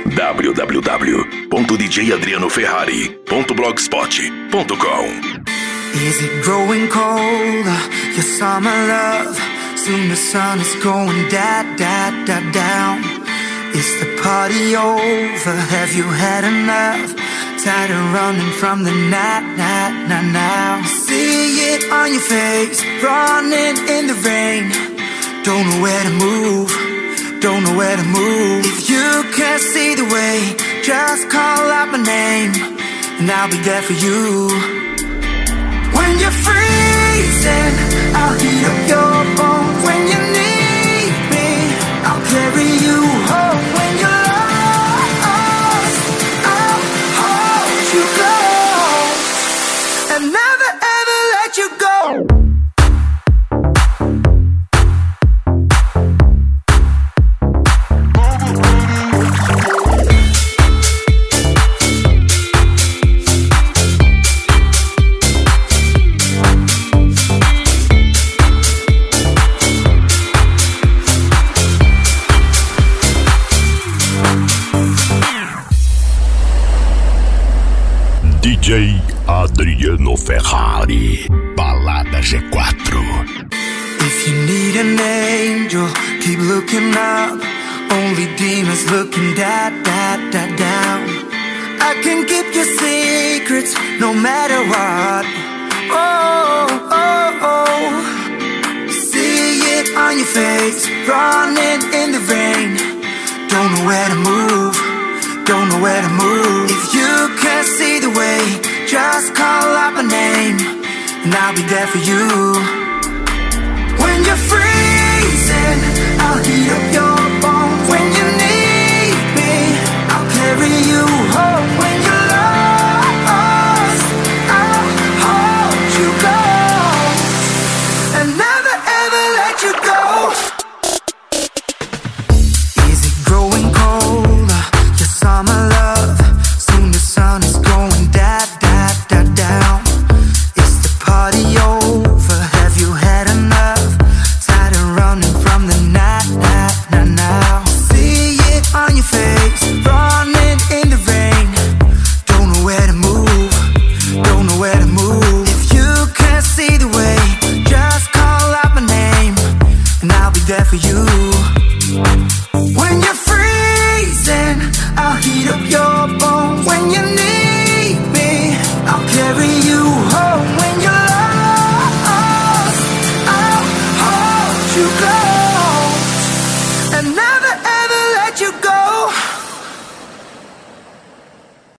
www.djadrianoferrari.blogspot.com. Is it growing colder, your summer love? Soon the sun is going down. Is the party over? Have you had enough? Tired of running from the night now. See it on your face, running in the rain. Don't know where to move. If you can't see the way, just call out my name, and I'll be there for you. When you're freezing, I'll heat up your bones. When you need me, I'll carry you home. When you're lost, I'll hold you close and never ever let you go. DJ Adriano Ferrari, Balada G4. If you need an angel, keep looking up. Only demons looking down. I can keep your secrets no matter what. Oh. See it on your face, running in the rain. Don't know where to move. If you can't see the way, just call out my name, and I'll be there for you. When you're freezing, I'll heat up your bones. When you need me, I'll carry you home. When you're lost, I'll hold you close and never ever let you go. Is it growing colder, your summer love? Soon the sun is going down. Is the party over? Have you had enough? Tired of running from the night now. See it on your face, running in the rain. Don't know where to move. If you can't see the way, just call out my name, and I'll be there for you.